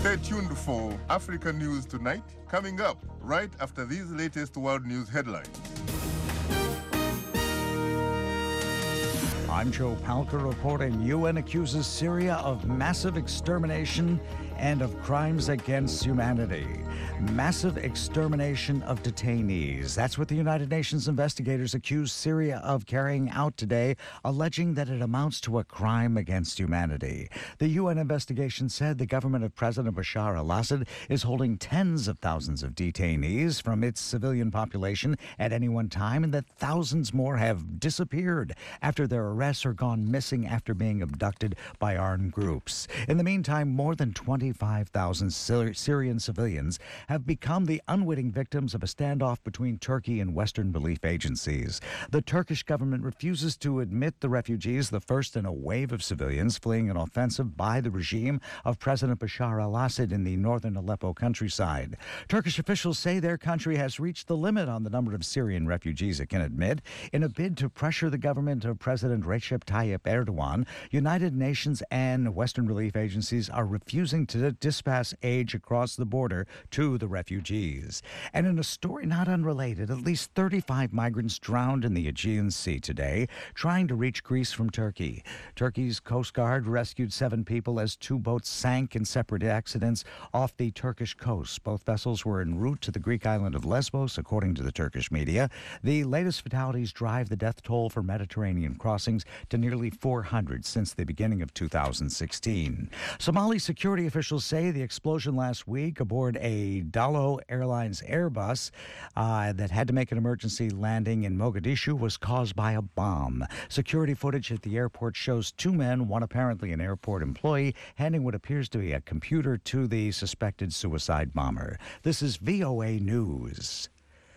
Stay tuned for Africa News Tonight, coming up right after these latest world news headlines. I'm Joe Palca reporting UN accuses Syria of massive extermination and of crimes against humanity. Massive extermination of detainees. That's what the United Nations investigators accuse Syria of carrying out today, alleging that it amounts to a crime against humanity. The UN investigation said the government of President Bashar al-Assad is holding tens of thousands of detainees from its civilian population at any one time, and that thousands more have disappeared after their arrests or gone missing after being abducted by armed groups. In the meantime, more than 25,000 Syrian civilians have become the unwitting victims of a standoff between Turkey and Western relief agencies. The Turkish government refuses to admit the refugees, the first in a wave of civilians fleeing an offensive by the regime of President Bashar al-Assad in the northern Aleppo countryside. Turkish officials say their country has reached the limit on the number of Syrian refugees it can admit. In a bid to pressure the government of President Recep Tayyip Erdogan, United Nations and Western relief agencies are refusing to dispatch aid across the border to the refugees. And in a story not unrelated, at least 35 migrants drowned in the Aegean Sea today, trying to reach Greece from Turkey. Turkey's Coast Guard rescued 7 people as 2 boats sank in separate accidents off the Turkish coast. Both vessels were en route to the Greek island of Lesbos, according to the Turkish media. The latest fatalities drive the death toll for Mediterranean crossings to nearly 400 since the beginning of 2016. Somali security officials say the explosion last week aboard a Dalo Airlines Airbus that had to make an emergency landing in Mogadishu was caused by a bomb. Security footage at the airport shows 2 men, one apparently an airport employee, handing what appears to be a computer to the suspected suicide bomber. This is VOA News.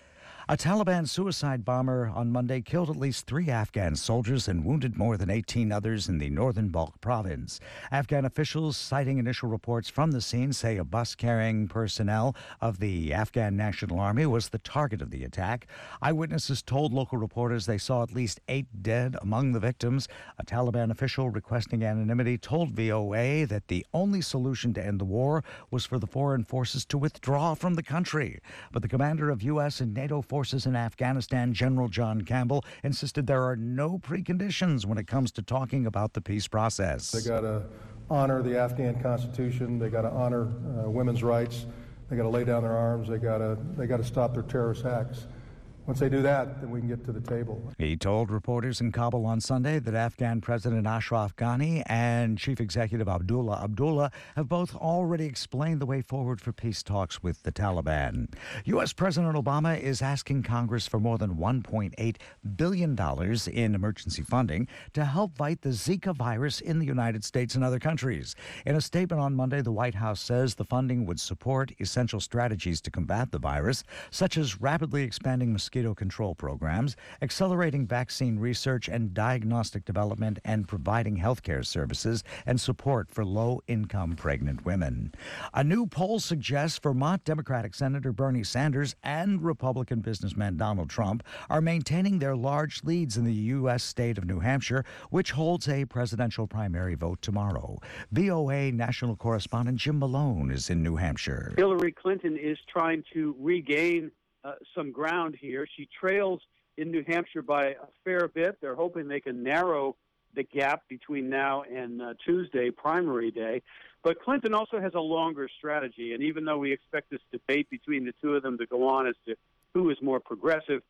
A Taliban suicide bomber on Monday killed at least 3 Afghan soldiers and wounded more than 18 others in the northern Balkh province. Afghan officials, citing initial reports from the scene, say a bus carrying personnel of the Afghan National Army was the target of the attack. Eyewitnesses told local reporters they saw at least 8 dead among the victims. A Taliban official requesting anonymity told VOA that the only solution to end the war was for the foreign forces to withdraw from the country. But the commander of U.S. and NATO forces in Afghanistan, General John Campbell, insisted there are no preconditions when it comes to talking about the peace process. They got to honor the Afghan Constitution. They got to honor women's rights. They got to lay down their arms. They got to stop their terrorist acts. Once they do that, then we can get to the table. He told reporters in Kabul on Sunday that Afghan President Ashraf Ghani and Chief Executive Abdullah Abdullah have both already explained the way forward for peace talks with the Taliban. U.S. President Obama is asking Congress for more than $1.8 billion in emergency funding to help fight the Zika virus in the United States and other countries. In a statement on Monday, the White House says the funding would support essential strategies to combat the virus, such as rapidly expanding mosquito control programs, accelerating vaccine research and diagnostic development, and providing health care services and support for low-income pregnant women. A new poll suggests Vermont Democratic Senator Bernie Sanders and Republican businessman Donald Trump are maintaining their large leads in the U.S. state of New Hampshire, which holds a presidential primary vote tomorrow. VOA national correspondent Jim Malone is in New Hampshire. Hillary Clinton is trying to regain some ground here. She trails in New Hampshire by a fair bit. They're hoping they can narrow the gap between now and Tuesday, primary day. But Clinton also has a longer strategy, and even though we expect this debate between the two of them to go on as to who is more progressive,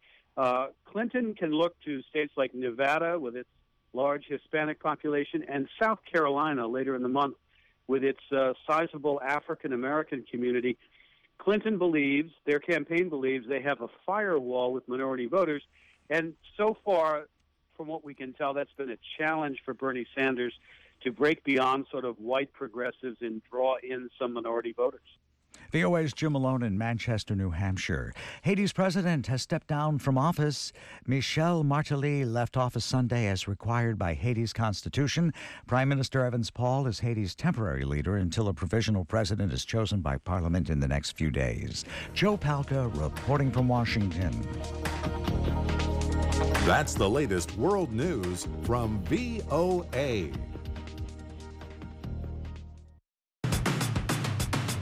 Clinton can look to states like Nevada with its large Hispanic population and South Carolina later in the month with its sizable African-American community. Clinton believes, their campaign believes, they have a firewall with minority voters. And so far, from what we can tell, that's been a challenge for Bernie Sanders to break beyond sort of white progressives and draw in some minority voters. VOA's Jim Malone in Manchester, New Hampshire. Haiti's president has stepped down from office. Michel Martelly left office Sunday as required by Haiti's constitution. Prime Minister Evans Paul is Haiti's temporary leader until a provisional president is chosen by Parliament in the next few days. Joe Palca reporting from Washington. That's the latest world news from VOA.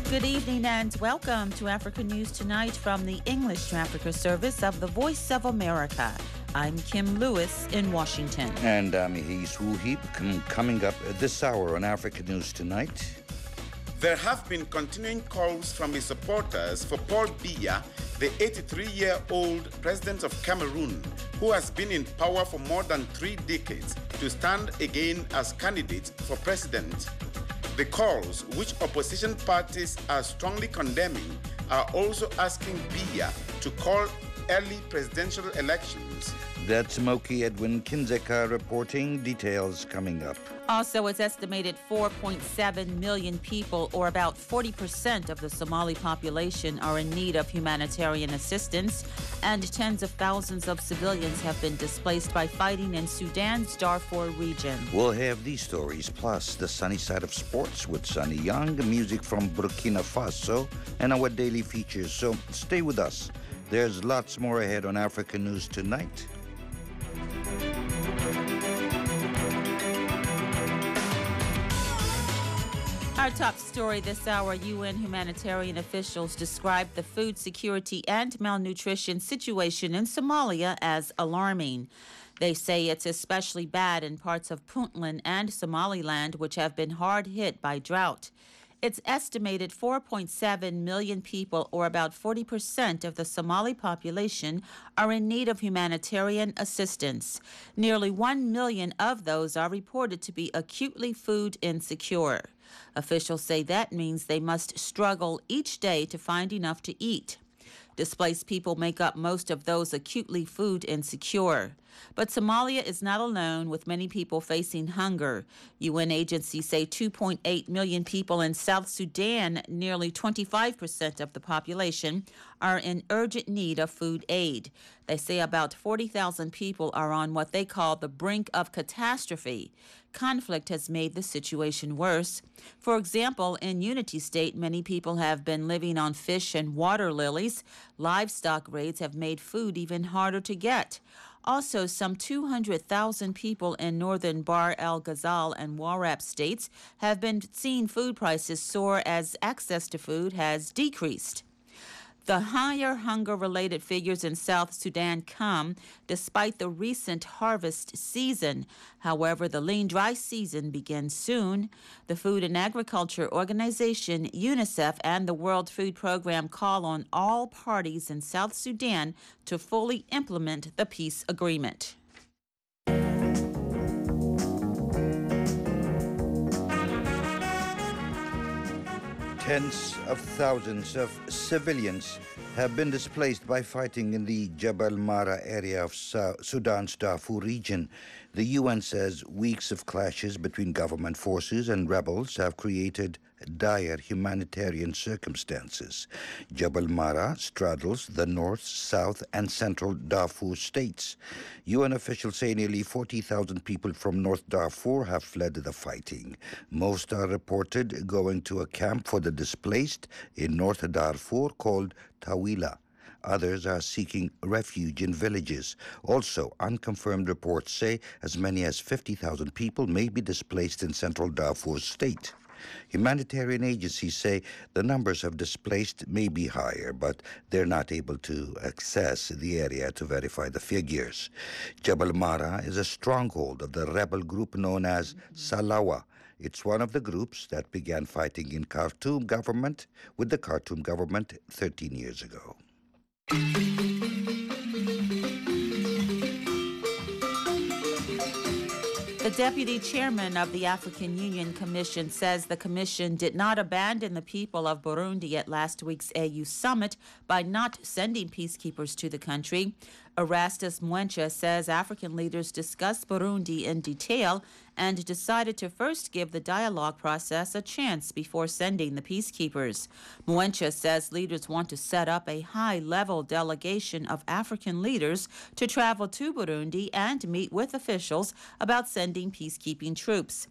Good evening and welcome to Africa News Tonight from the English to Africa service of the Voice of America. I'm Kim Lewis in Washington. And I'm His Wuhib. Coming up this hour on Africa News Tonight. There have been continuing calls from his supporters for Paul Biya, the 83-year-old president of Cameroon, who has been in power for more than 3 decades, to stand again as candidate for president. The calls, which opposition parties are strongly condemning, are also asking Biya to call early presidential elections. That's Moki Edwin Kinzeka reporting. Details coming up. Also, it's estimated 4.7 million people, or about 40% of the Somali population, are in need of humanitarian assistance, and tens of thousands of civilians have been displaced by fighting in Sudan's Darfur region. We'll have these stories, plus the sunny side of sports with Sunny Young, music from Burkina Faso, and our daily features. So stay with us. There's lots more ahead on Africa News Tonight. Our top story this hour, UN humanitarian officials describe the food security and malnutrition situation in Somalia as alarming. They say it's especially bad in parts of Puntland and Somaliland, which have been hard hit by drought. It's estimated 4.7 million people, or about 40% of the Somali population, are in need of humanitarian assistance. Nearly 1 million of those are reported to be acutely food insecure. Officials say that means they must struggle each day to find enough to eat. Displaced people make up most of those acutely food insecure. But Somalia is not alone, with many people facing hunger. UN agencies say 2.8 million people in South Sudan, nearly 25% of the population, are in urgent need of food aid. They say about 40,000 people are on what they call the brink of catastrophe. Conflict has made the situation worse. For example, in Unity State, many people have been living on fish and water lilies. Livestock raids have made food even harder to get. Also, some 200,000 people in northern Bahr el Ghazal and Warrap states have been seeing food prices soar as access to food has decreased. The higher hunger-related figures in South Sudan come despite the recent harvest season. However, the lean dry season begins soon. The Food and Agriculture Organization, UNICEF, and the World Food Program call on all parties in South Sudan to fully implement the peace agreement. Tens of thousands of civilians have been displaced by fighting in the Jabal Mara area of Sudan's Darfur region. The UN says weeks of clashes between government forces and rebels have created dire humanitarian circumstances. Jabal Mara straddles the north, south, and central Darfur states. UN officials say nearly 40,000 people from North Darfur have fled the fighting. Most are reported going to a camp for the displaced in North Darfur called Tawila. Others are seeking refuge in villages. Also, unconfirmed reports say as many as 50,000 people may be displaced in central Darfur state. Humanitarian agencies say the numbers of displaced may be higher, but they're not able to access the area to verify the figures. Jabal Mara is a stronghold of the rebel group known as Salawa. It's one of the groups that began fighting in Khartoum government with the Khartoum government 13 years ago. The deputy chairman of the African Union Commission says the commission did not abandon the people of Burundi at last week's AU summit by not sending peacekeepers to the country. Erastus Mwencha says African leaders discussed Burundi in detail and decided to first give the dialogue process a chance before sending the peacekeepers. Mwencha says leaders want to set up a high-level delegation of African leaders to travel to Burundi and meet with officials about sending peacekeeping troops.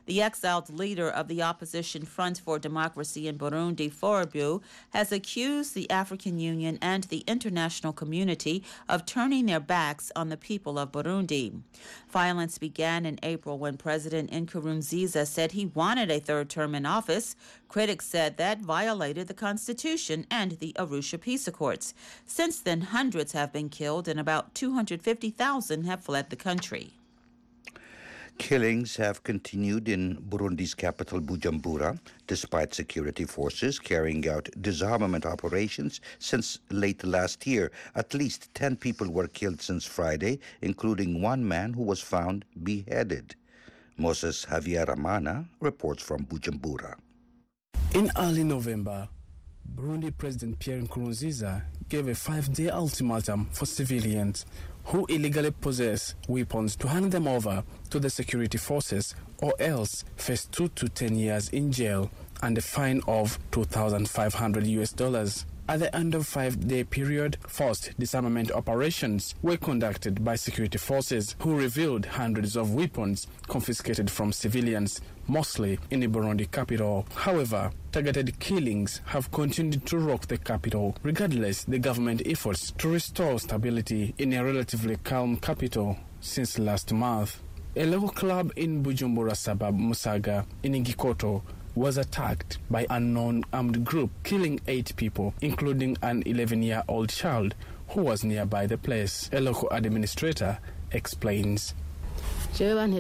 The exiled leader of the opposition Front for Democracy in Burundi, Forbu, has accused the African Union and the international community of turning their backs on the people of Burundi. Violence began in April when President Nkurunziza said he wanted a third term in office. Critics said that violated the Constitution and the Arusha Peace Accords. Since then, hundreds have been killed and about 250,000 have fled the country. Killings have continued in Burundi's capital, Bujumbura, despite security forces carrying out disarmament operations since late last year. At least 10 people were killed since Friday, including one man who was found beheaded. Moses Javier Amana reports from Bujumbura. In early November, Burundi President Pierre Nkurunziza gave a 5-day ultimatum for civilians who illegally possess weapons to hand them over to the security forces or else face 2 to 10 years in jail and a fine of $2,500. At the end of 5-day period, forced disarmament operations were conducted by security forces who revealed hundreds of weapons confiscated from civilians, mostly in the Burundi capital. However, targeted killings have continued to rock the capital, regardless the government efforts to restore stability in a relatively calm capital since last month. A local club in Bujumbura suburb, Musaga, in Ngikoto, was attacked by an unknown armed group, killing 8 people, including an 11-year-old child who was nearby the place. A local administrator explains. They called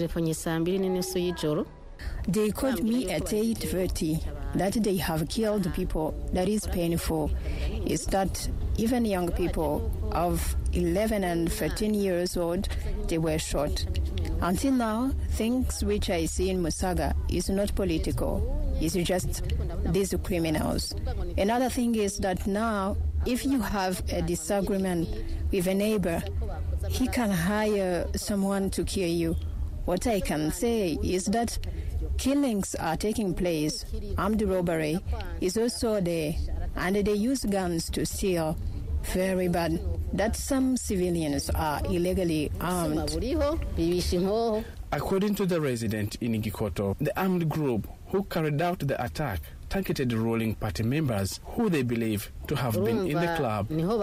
me at 8:30 that they have killed people. That is painful. Is that even young people of 11 and 13 years old, they were shot. Until now, things which I see in Musaga is not political. It's just these criminals. Another thing is that now, if you have a disagreement with a neighbor, he can hire someone to kill you. What I can say is that killings are taking place. Armed robbery is also there, and they use guns to steal. Very bad that some civilians are illegally armed. According to the resident in Ngikoto, the armed group who carried out the attack targeted ruling party members who they believe to have been in the club.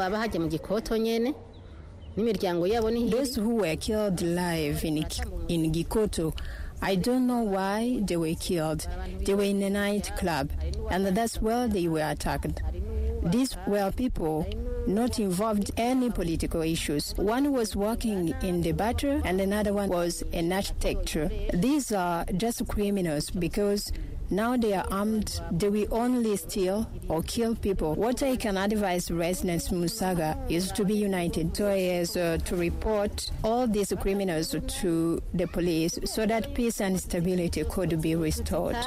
Those who were killed live in Ngikoto, I don't know why they were killed. They were in a nightclub, and that's where they were attacked. These were people not involved in any political issues. One was working in the battery and another one was an architecture. These are just criminals because now they are armed. They will only steal or kill people. What I can advise residents of Musaga is to be united so as to report all these criminals to the police so that peace and stability could be restored.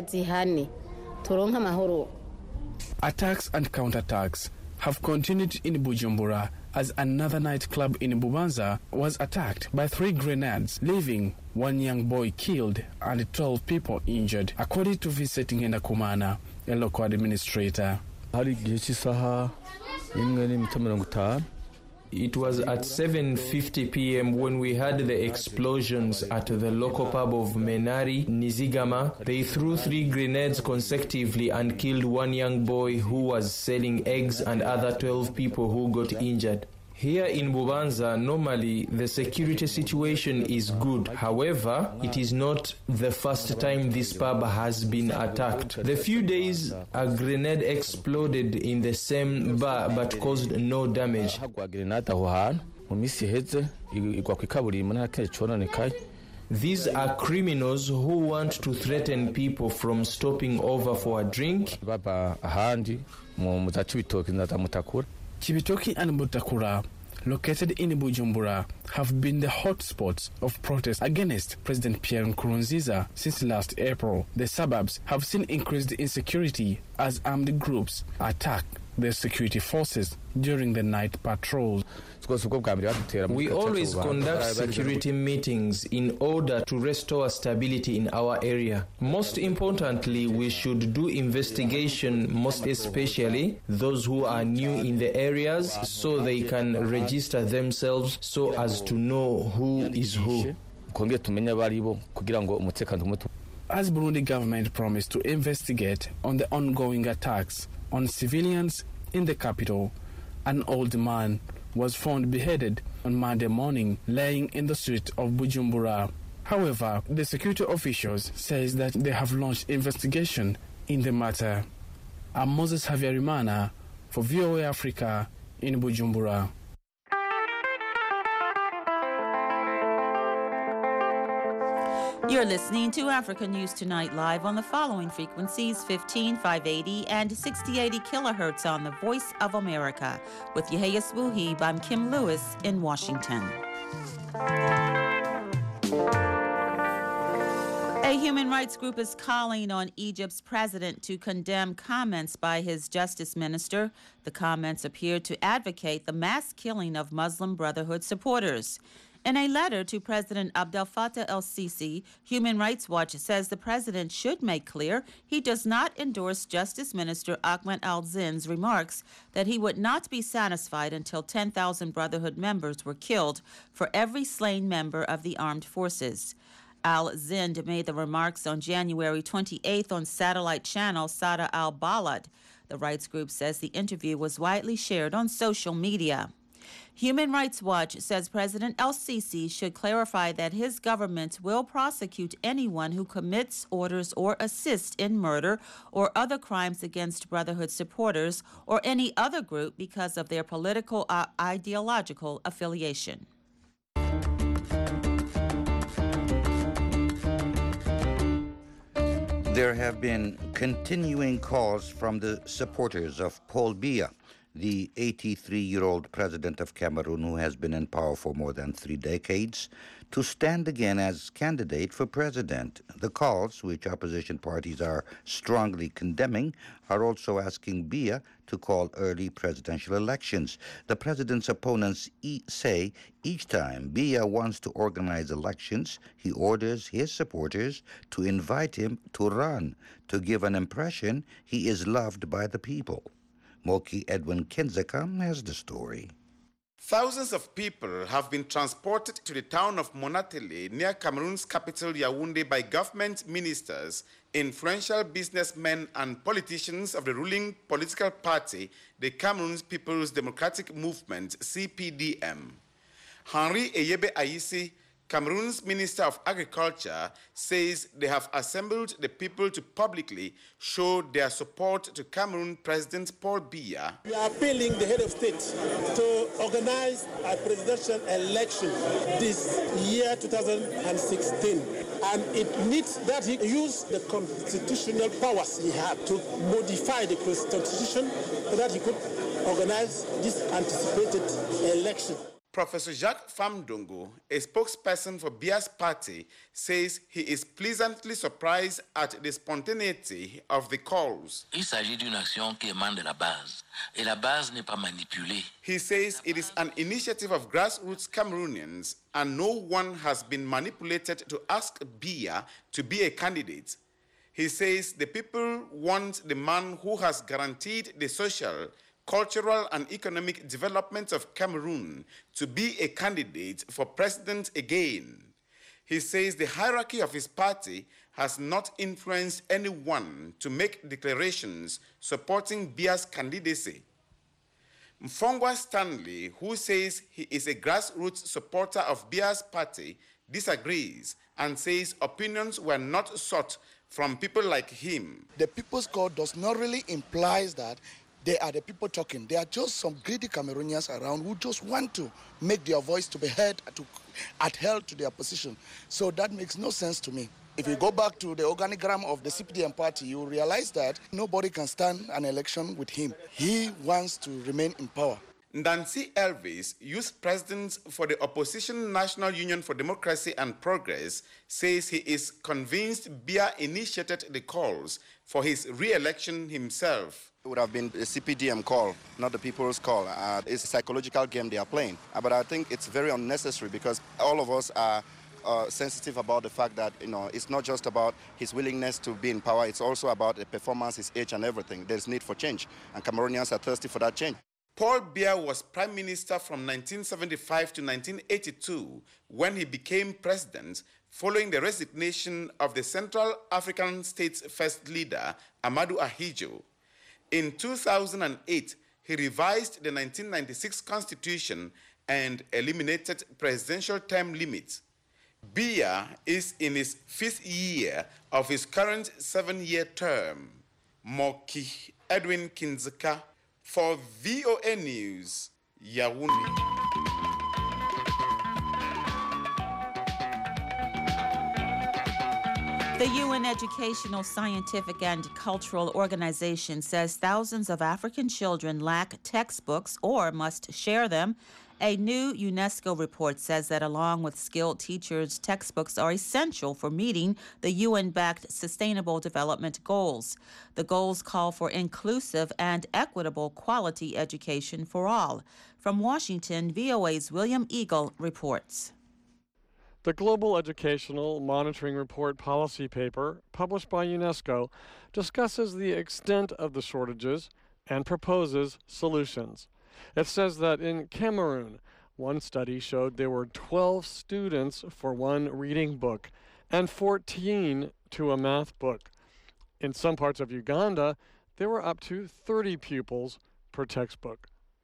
Attacks and counterattacks have continued in Bujumbura as another nightclub in Bubanza was attacked by 3 grenades, leaving 1 young boy killed and 12 people injured, according to Visiting Ndakumana, a local administrator. It was at 7:50 p.m. when we had the explosions at the local pub of Menari, Nizigama. They threw 3 grenades consecutively and killed 1 young boy who was selling eggs and other 12 people who got injured. Here in Bubanza, normally the security situation is good. However, it is not the first time this pub has been attacked. The few days, a grenade exploded in the same bar but caused no damage. These are criminals who want to threaten people from stopping over for a drink. Chibitoke and Mutakura, located in Bujumbura, have been the hotspots of protests against President Pierre Nkurunziza since last April. The suburbs have seen increased insecurity as armed groups attack the security forces during the night patrols. We always conduct security meetings in order to restore stability in our area. Most importantly, we should do investigation, most especially those who are new in the areas, so they can register themselves so as to know who is who. as Burundi government promised to investigate on the ongoing attacks on civilians in the capital. An old man was found beheaded on Monday morning, laying in the street of Bujumbura. However, the security officials says that they have launched investigation in the matter. I'm Moses Havyarimana for VOA Africa in Bujumbura. You're listening to Africa News Tonight live on the following frequencies: 15, 580, and 6080 kilohertz on the Voice of America. With Yahya Sbuhib, I'm Kim Lewis in Washington. A human rights group is calling on Egypt's president to condemn comments by his justice minister. The comments appear to advocate the mass killing of Muslim Brotherhood supporters. In a letter to President Abdel Fattah el-Sisi, Human Rights Watch says the president should make clear he does not endorse Justice Minister Ahmed al-Zinn's remarks that he would not be satisfied until 10,000 Brotherhood members were killed for every slain member of the armed forces. Al-Zinn made the remarks on January 28th on satellite channel Sada al-Balad. The rights group says the interview was widely shared on social media. Human Rights Watch says President el-Sisi should clarify that his government will prosecute anyone who commits, orders, or assists in murder or other crimes against Brotherhood supporters or any other group because of their political or ideological affiliation. There have been continuing calls from the supporters of Paul Biya, the 83-year-old president of Cameroon who has been in power for more than 3 decades, to stand again as candidate for president. The calls, which opposition parties are strongly condemning, are also asking Biya to call early presidential elections. The president's opponents say each time Biya wants to organize elections, he orders his supporters to invite him to run, to give an impression he is loved by the people. Moki Edwin Kinzeka has the story. Thousands of people have been transported to the town of Monatele near Cameroon's capital Yaoundé by government ministers, influential businessmen and politicians of the ruling political party, the Cameroon's People's Democratic Movement, CPDM. Henri Eyebe Aïssi, Cameroon's Minister of Agriculture, says they have assembled the people to publicly show their support to Cameroon President Paul Biya. We are appealing the head of state to organize a presidential election this year 2016. And it needs that he use the constitutional powers he had to modify the constitution so that he could organize this anticipated election. Professor Jacques Famdongo, a spokesperson for Biya's party, says he is pleasantly surprised at the spontaneity of the calls. Il s'agit d'une action qui émane de la base, et la base n'est pas manipulée. He says it is an initiative of grassroots Cameroonians, and no one has been manipulated to ask Biya to be a candidate. He says the people want the man who has guaranteed the social, cultural and economic development of Cameroon to be a candidate for president again. He says the hierarchy of his party has not influenced anyone to make declarations supporting Biya's candidacy. Mfongwa Stanley, who says he is a grassroots supporter of Biya's party, disagrees and says opinions were not sought from people like him. The People's Court does not really imply that they are the people talking. They are just some greedy Cameroonians around who just want to make their voice to be heard, to adhere to their position. So that makes no sense to me. If you go back to the organigram of the CPDM party, you realize that nobody can stand an election with him. He wants to remain in power. Nancy Elvis, youth president for the opposition National Union for Democracy and Progress, says he is convinced Biya initiated the calls for his re-election himself. It would have been a CPDM call, not the people's call. It's a psychological game they are playing. But I think it's very unnecessary because all of us are sensitive about the fact that, it's not just about his willingness to be in power, it's also about the performance, his age and everything. There's need for change, and Cameroonians are thirsty for that change. Paul Biya was prime minister from 1975 to 1982 when he became president, following the resignation of the Central African State's first leader, Amadou Ahidjo. In 2008, he revised the 1996 constitution and eliminated presidential term limits. Biya is in his 5th year of his current 7-year term. Moki Edwin Kinzeka for VOA News, Yaoundé. The UN Educational, Scientific, and Cultural Organization says thousands of African children lack textbooks or must share them. A new UNESCO report says that along with skilled teachers, textbooks are essential for meeting the UN-backed Sustainable Development Goals. The goals call for inclusive and equitable quality education for all. From Washington, VOA's William Eagle reports. The Global Educational Monitoring Report policy paper, published by UNESCO, discusses the extent of the shortages and proposes solutions. It says that in Cameroon, one study showed there were 12 students for one reading book and 14 to a math book. In some parts of Uganda, there were up to 30 pupils per textbook.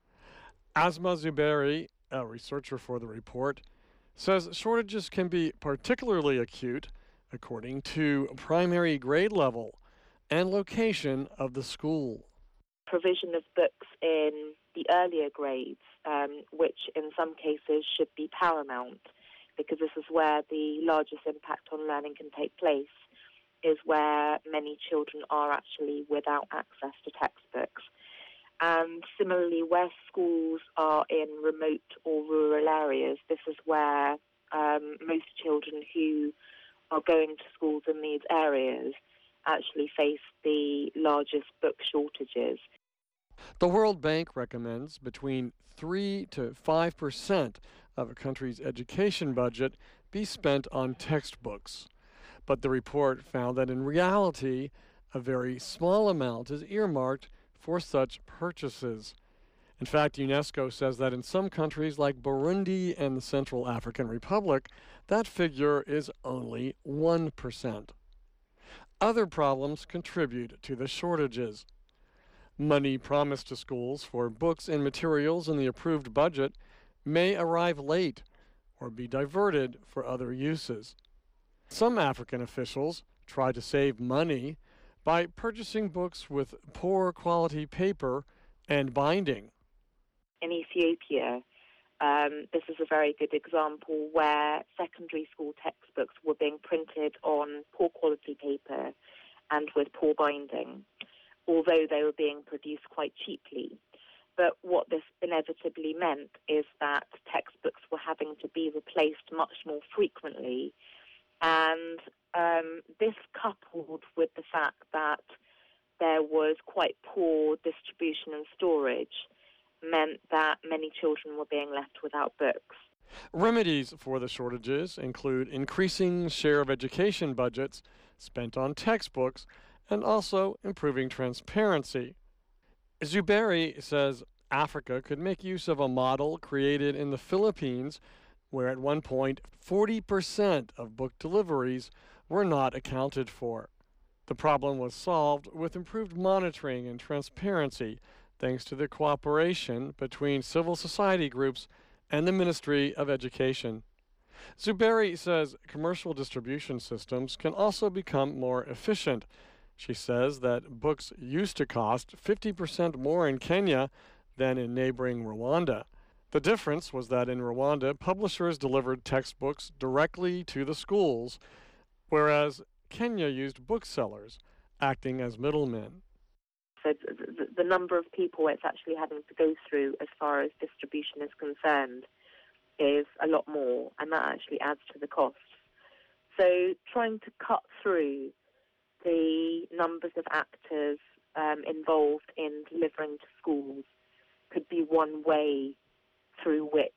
Asma Zuberi, a researcher for the report, says shortages can be particularly acute according to primary grade level and location of the school. Provision of books in the earlier grades, which in some cases should be paramount, because this is where the largest impact on learning can take place, is where many children are actually without access to textbooks. And similarly, where schools are in remote or rural areas, this is where most children who are going to schools in these areas actually face the largest book shortages. The World Bank recommends between 3 to 5% of a country's education budget be spent on textbooks. But the report found that in reality, a very small amount is earmarked for such purchases. In fact, UNESCO says that in some countries like Burundi and the Central African Republic, that figure is only 1%. Other problems contribute to the shortages. Money promised to schools for books and materials in the approved budget may arrive late or be diverted for other uses. Some African officials try to save money by purchasing books with poor quality paper and binding. In Ethiopia, this is a very good example where secondary school textbooks were being printed on poor quality paper and with poor binding, although they were being produced quite cheaply. But what this inevitably meant is that textbooks were having to be replaced much more frequently. And this, coupled with the fact that there was quite poor distribution and storage, meant that many children were being left without books. Remedies for the shortages include increasing share of education budgets spent on textbooks and also improving transparency. Zuberi says Africa could make use of a model created in the Philippines, where at one point 40% of book deliveries were not accounted for. The problem was solved with improved monitoring and transparency, thanks to the cooperation between civil society groups and the Ministry of Education. Zuberi says commercial distribution systems can also become more efficient. She says that books used to cost 50% more in Kenya than in neighboring Rwanda. The difference was that in Rwanda, publishers delivered textbooks directly to the schools, whereas Kenya used booksellers, acting as middlemen. So the number of people it's actually having to go through as far as distribution is concerned is a lot more, and that actually adds to the cost. So trying to cut through the numbers of actors involved in delivering to schools could be one way through which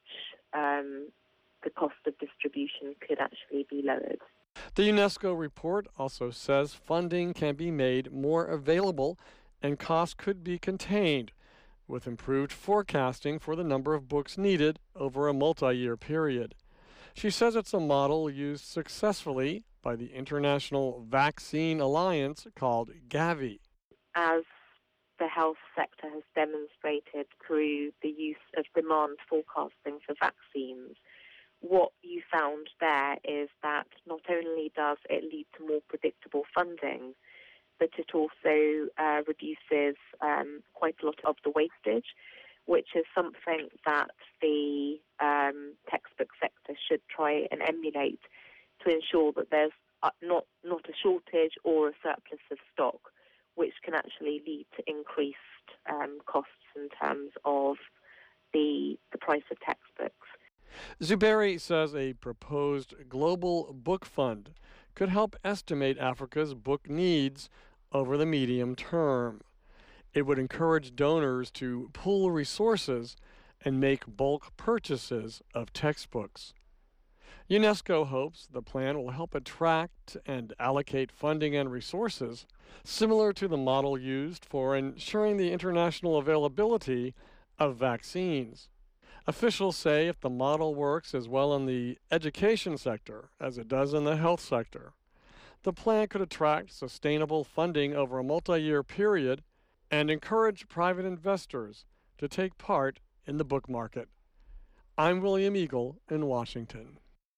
the cost of distribution could actually be lowered. The UNESCO report also says funding can be made more available and costs could be contained, with improved forecasting for the number of books needed over a multi-year period. She says it's a model used successfully by the International Vaccine Alliance called Gavi. As the health sector has demonstrated through the use of demand forecasting for vaccines, what you found there is that not only does it lead to more predictable funding, but it also reduces quite a lot of the wastage, which is something that the textbook sector should try and emulate to ensure that there's not a shortage or a surplus of stock, which can actually lead to increased costs in terms of the price of textbooks. Zuberi says a proposed global book fund could help estimate Africa's book needs over the medium term. It would encourage donors to pool resources and make bulk purchases of textbooks. UNESCO hopes the plan will help attract and allocate funding and resources, similar to the model used for ensuring the international availability of vaccines. Officials say if the model works as well in the education sector as it does in the health sector, the plan could attract sustainable funding over a multi-year period and encourage private investors to take part in the book market. I'm William Eagle in Washington.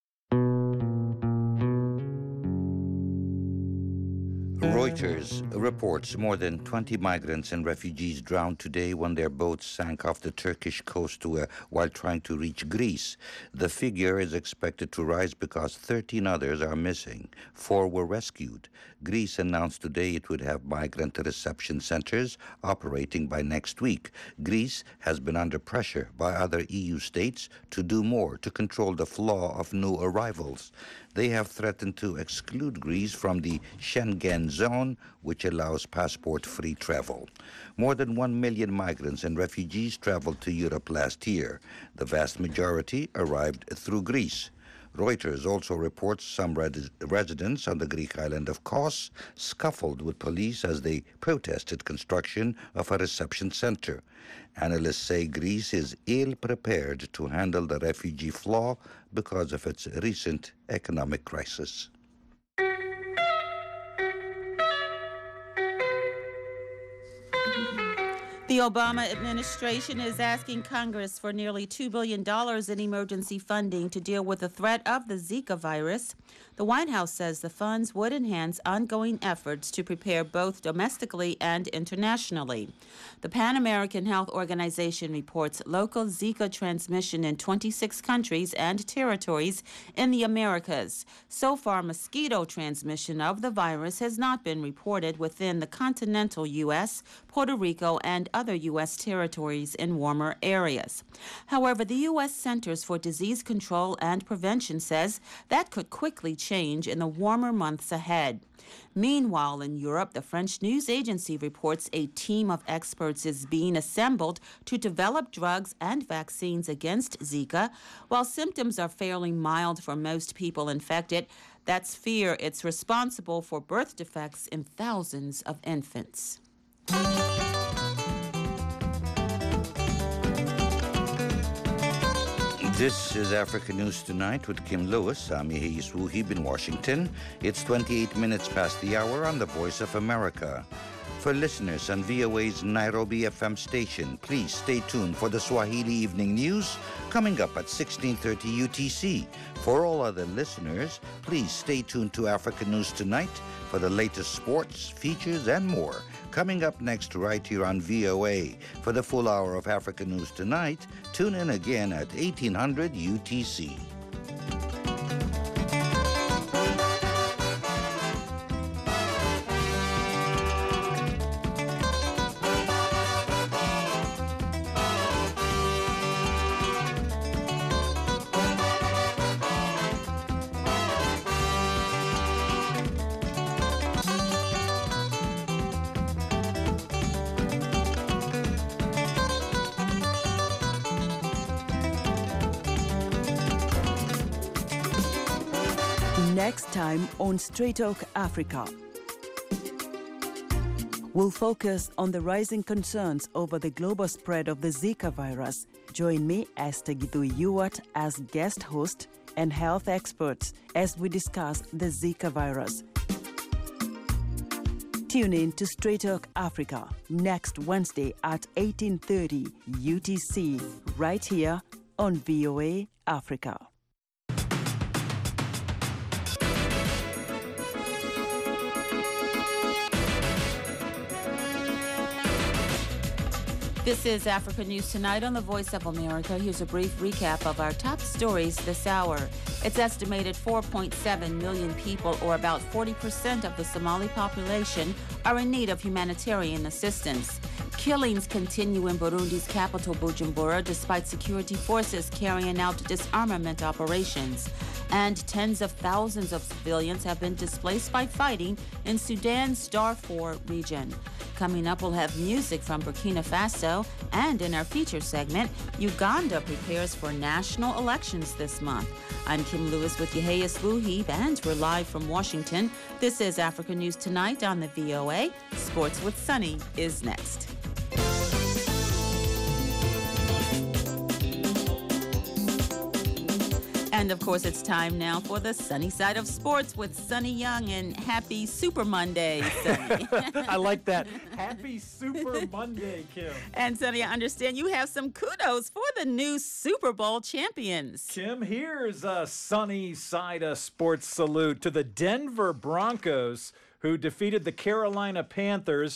Reuters reports more than 20 migrants and refugees drowned today when their boats sank off the Turkish coast while trying to reach Greece. The figure is expected to rise because 13 others are missing. 4 were rescued. Greece announced today it would have migrant reception centers operating by next week. Greece has been under pressure by other EU states to do more to control the flow of new arrivals. They have threatened to exclude Greece from the Schengen zone, which allows passport-free travel. More than 1 million migrants and refugees traveled to Europe last year. The vast majority arrived through Greece. Reuters also reports some residents on the Greek island of Kos scuffled with police as they protested construction of a reception center. Analysts say Greece is ill-prepared to handle the refugee flow because of its recent economic crisis. The Obama administration is asking Congress for nearly $2 billion in emergency funding to deal with the threat of the Zika virus. The White House says the funds would enhance ongoing efforts to prepare both domestically and internationally. The Pan American Health Organization reports local Zika transmission in 26 countries and territories in the Americas. So far, mosquito transmission of the virus has not been reported within the continental U.S., Puerto Rico, and other U.S. territories in warmer areas. However, the U.S. Centers for Disease Control and Prevention says that could quickly change in the warmer months ahead. Meanwhile, in Europe, the French news agency reports a team of experts is being assembled to develop drugs and vaccines against Zika. While symptoms are fairly mild for most people infected, that's fear it's responsible for birth defects in thousands of infants. This is Africa News Tonight with Kim Lewis. I'm Yehis Wuhib in Washington. It's 28 minutes past the hour on the Voice of America. For listeners on VOA's Nairobi FM station, please stay tuned for the Swahili Evening News coming up at 16:30 UTC. For all other listeners, please stay tuned to Africa News Tonight for the latest sports, features, and more. Coming up next right here on VOA. For the full hour of Africa News Tonight, tune in again at 1800 UTC. Next time on Straight Talk Africa. will focus on the rising concerns over the global spread of the Zika virus. Join me, Esther Githui-Ewart, as guest host and health experts as we discuss the Zika virus. Tune in to Straight Talk Africa next Wednesday at 18:30 UTC, right here on VOA Africa. This is Africa News Tonight on the Voice of America. Here's a brief recap of our top stories this hour. It's estimated 4.7 million people, or about 40% of the Somali population, are in need of humanitarian assistance. Killings continue in Burundi's capital, Bujumbura, despite security forces carrying out disarmament operations. And tens of thousands of civilians have been displaced by fighting in Sudan's Darfur region. Coming up, we'll have music from Burkina Faso, and in our feature segment, Uganda prepares for national elections this month. I'm Kim Lewis with Yahya Sluheeb, and we're live from Washington. This is Africa News Tonight on the VOA. Sports with Sunny is next. And of course, it's time now for the sunny side of sports with Sunny Young, and happy Super Monday, Sunny. I like that. Happy Super Monday, Kim. And Sunny, I understand you have some kudos for the new Super Bowl champions. Kim, here's a sunny side of sports salute to the Denver Broncos, who defeated the Carolina Panthers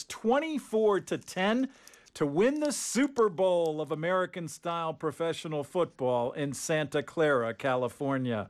24-10. to win the Super Bowl of American-style professional football in Santa Clara, California.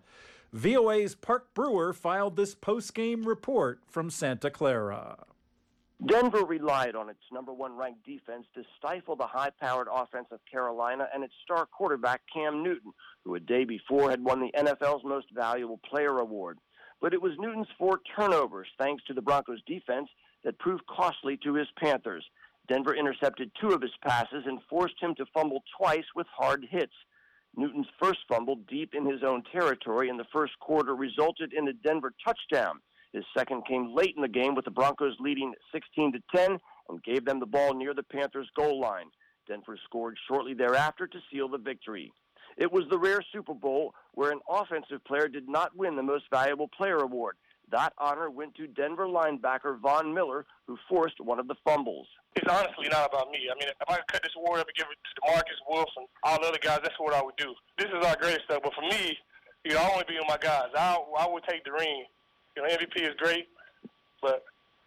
VOA's Park Brewer filed this post-game report from Santa Clara. Denver relied on its number one ranked defense to stifle the high-powered offense of Carolina and its star quarterback Cam Newton, who a day before had won the NFL's Most Valuable Player award. But it was Newton's 4 turnovers, thanks to the Broncos' defense, that proved costly to his Panthers. Denver intercepted 2 of his passes and forced him to fumble twice with hard hits. Newton's first fumble deep in his own territory in the first quarter resulted in a Denver touchdown. His second came late in the game with the Broncos leading 16-10 and gave them the ball near the Panthers' goal line. Denver scored shortly thereafter to seal the victory. It was the rare Super Bowl where an offensive player did not win the Most Valuable Player award. That honor went to Denver linebacker Von Miller, who forced one of the fumbles. It's honestly not about me. I mean, if I could cut this award up and give it to Marcus Wilson, all the other guys, that's what I would do. This is our great stuff. But for me, I want to be with my guys. I would take the ring. MVP is great, but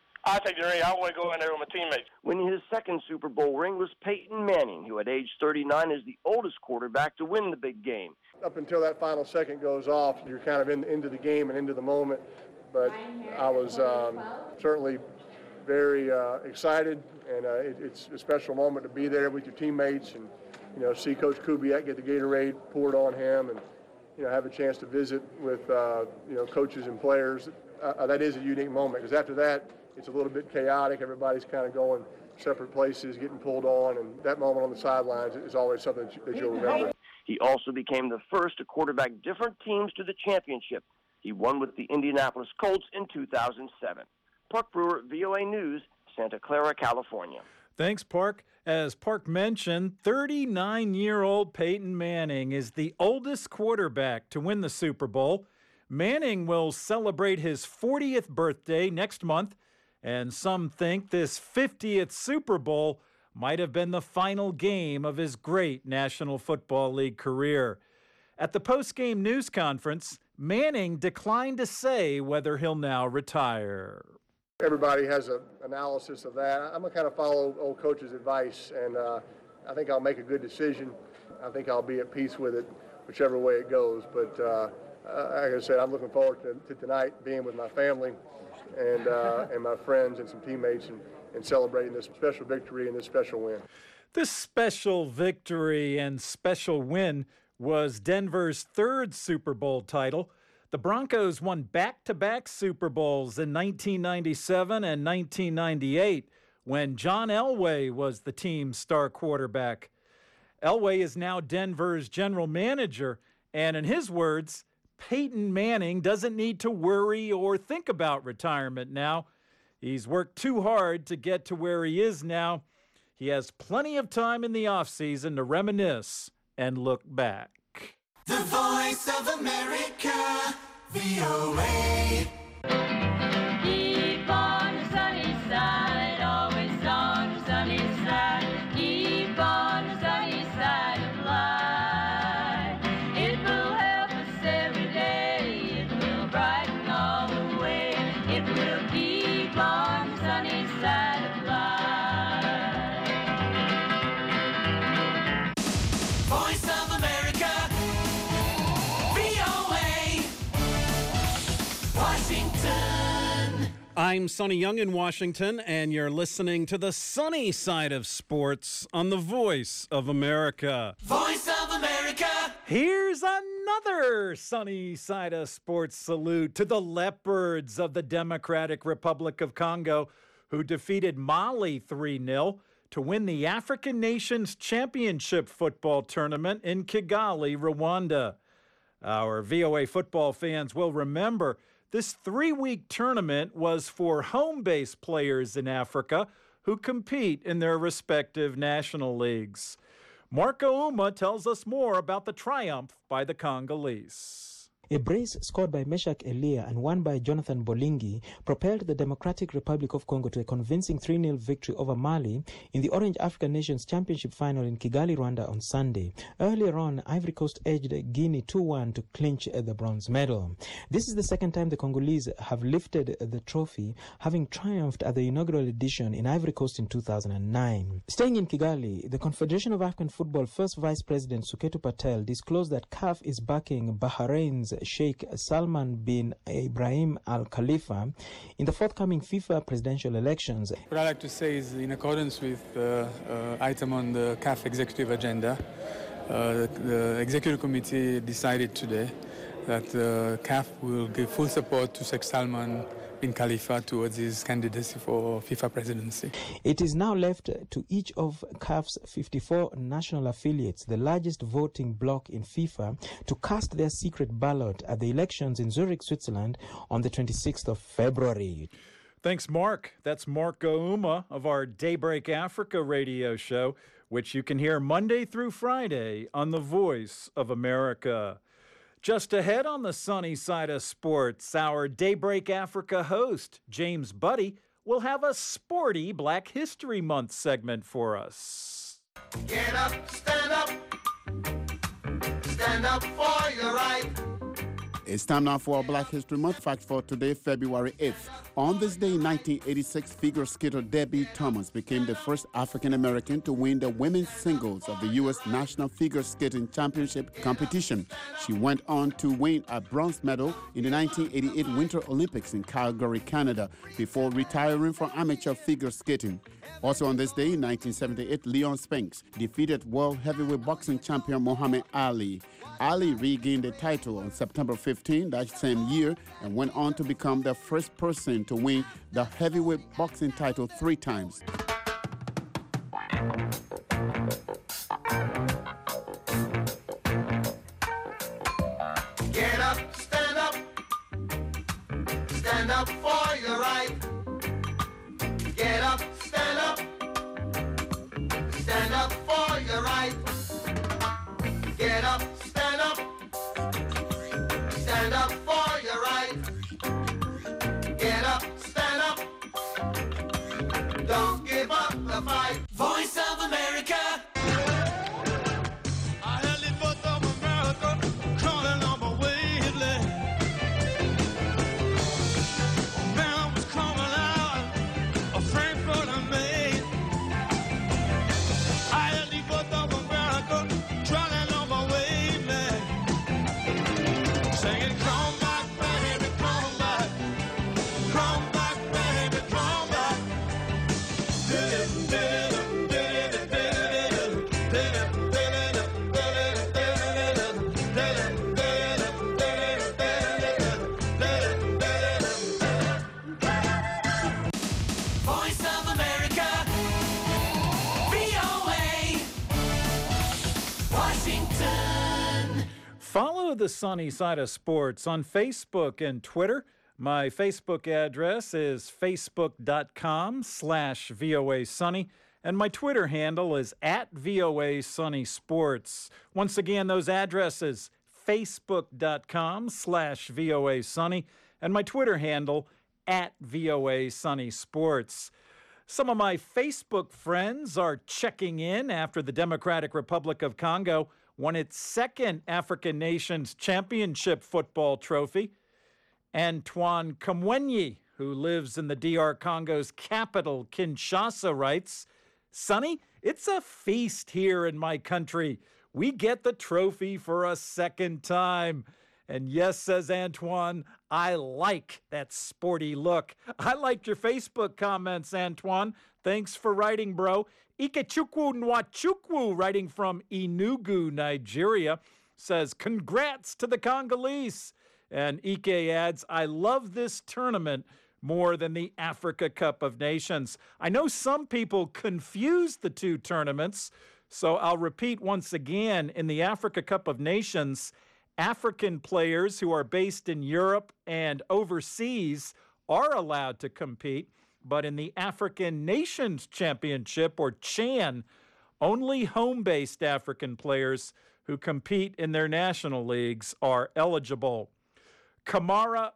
I take the ring. I want to go in there with my teammates. Winning his second Super Bowl ring was Peyton Manning, who at age 39 is the oldest quarterback to win the big game. Up until that final second goes off, you're kind of into the game and into the moment. But I was certainly very excited, and it's a special moment to be there with your teammates and, see Coach Kubiak get the Gatorade poured on him and, have a chance to visit with, coaches and players. That is a unique moment, because after that, it's a little bit chaotic. Everybody's kind of going separate places, getting pulled on, and that moment on the sidelines is always something that you'll remember. He also became the first to quarterback different teams to the championship. He won with the Indianapolis Colts in 2007. Park Brewer, VOA News, Santa Clara, California. Thanks, Park. As Park mentioned, 39-year-old Peyton Manning is the oldest quarterback to win the Super Bowl. Manning will celebrate his 40th birthday next month, and some think this 50th Super Bowl might have been the final game of his great National Football League career. At the post-game news conference, Manning declined to say whether he'll now retire. Everybody has an analysis of that. I'm going to kind of follow old coach's advice, and I think I'll make a good decision. I think I'll be at peace with it, whichever way it goes. But like I said, I'm looking forward to tonight being with my family and my friends and some teammates and celebrating this special victory and this special win. This special victory and special win was Denver's 3rd Super Bowl title. The Broncos won back-to-back Super Bowls in 1997 and 1998 when John Elway was the team's star quarterback. Elway is now Denver's general manager, and in his words, Peyton Manning doesn't need to worry or think about retirement now. He's worked too hard to get to where he is now. He has plenty of time in the offseason to reminisce and look back. The Voice of America, VOA. Keep on the sunny side, always on the sunny side. Keep on the sunny side of life. It will help us every day. It will brighten all the way. It will keep on the sunny side of life. Voice of America, VOA, Washington. I'm Sonny Young in Washington, and you're listening to the sunny side of sports on the Voice of America. Voice of America. Here's another sunny side of sports salute to the Leopards of the Democratic Republic of Congo, who defeated Mali 3-0 to win the African Nations Championship football tournament in Kigali, Rwanda. Our VOA football fans will remember this 3-week tournament was for home-based players in Africa who compete in their respective national leagues. Marco Uma tells us more about the triumph by the Congolese. A brace scored by Meshak Elia and one by Jonathan Bolingi propelled the Democratic Republic of Congo to a convincing 3-0 victory over Mali in the Orange African Nations Championship final in Kigali, Rwanda on Sunday. Earlier on, Ivory Coast edged Guinea 2-1 to clinch the bronze medal. This is the second time the Congolese have lifted the trophy, having triumphed at the inaugural edition in Ivory Coast in 2009. Staying in Kigali, the Confederation of African Football First Vice President Suketu Patel disclosed that CAF is backing Bahrain's Sheikh Salman bin Ibrahim Al Khalifa in the forthcoming FIFA presidential elections. What I'd like to say is, in accordance with the item on the CAF executive agenda, the executive committee decided today that CAF will give full support to Sheikh Salman bin Khalifa towards his candidacy for FIFA presidency. It is now left to each of CAF's 54 national affiliates, the largest voting bloc in FIFA, to cast their secret ballot at the elections in Zurich, Switzerland on the 26th of February. Thanks, Mark. That's Marco Uma of our Daybreak Africa radio show, which you can hear Monday through Friday on the Voice of America. Just ahead on the sunny side of sports, our Daybreak Africa host, James Buddy, will have a sporty Black History Month segment for us. Get up, stand up for your right. It's time now for our Black History Month fact for today, February 8th. On this day in 1986, figure skater Debbie Thomas became the first African-American to win the women's singles of the U.S. National Figure Skating Championship competition. She went on to win a bronze medal in the 1988 Winter Olympics in Calgary, Canada, before retiring from amateur figure skating. Also on this day in 1978, Leon Spinks defeated world heavyweight boxing champion Muhammad Ali. Ali regained the title on September 15 that same year and went on to become the first person to win the heavyweight boxing title 3 times. Get up, stand up for your right. Get up, stand up for your right. Get up, stand up for your right. Get up, stand up. Don't give up the fight. Voice of America. I heard the voice of America calling on my wavelength. Man was coming out of Frankfurt and Maine. I heard the voice of America calling on my wavelength. Singing, come back, baby, come back. Come back, baby, come back. Voice of America, VOA, Washington. Follow the sunny side of sports on Facebook and Twitter My Facebook address is facebook.com/VOA Sunny, and my Twitter handle is @VOA Sunny Sports. Once again, those addresses, facebook.com/VOA Sunny, and my Twitter handle @VOA Sunny Sports. Some of my Facebook friends are checking in after the Democratic Republic of Congo won its second African Nations Championship football trophy. Antoine Kamwenyi, who lives in the DR Congo's capital, Kinshasa, writes, "Sonny, it's a feast here in my country. We get the trophy for a second time." And yes, says Antoine, I like that sporty look. I liked your Facebook comments, Antoine. Thanks for writing, bro. Ikechukwu Nwachukwu, writing from Enugu, Nigeria, says, "Congrats to the Congolese." And Ike adds, "I love this tournament more than the Africa Cup of Nations." I know some people confuse the two tournaments, so I'll repeat once again. In the Africa Cup of Nations, African players who are based in Europe and overseas are allowed to compete, but in the African Nations Championship, or CHAN, only home-based African players who compete in their national leagues are eligible. Kamara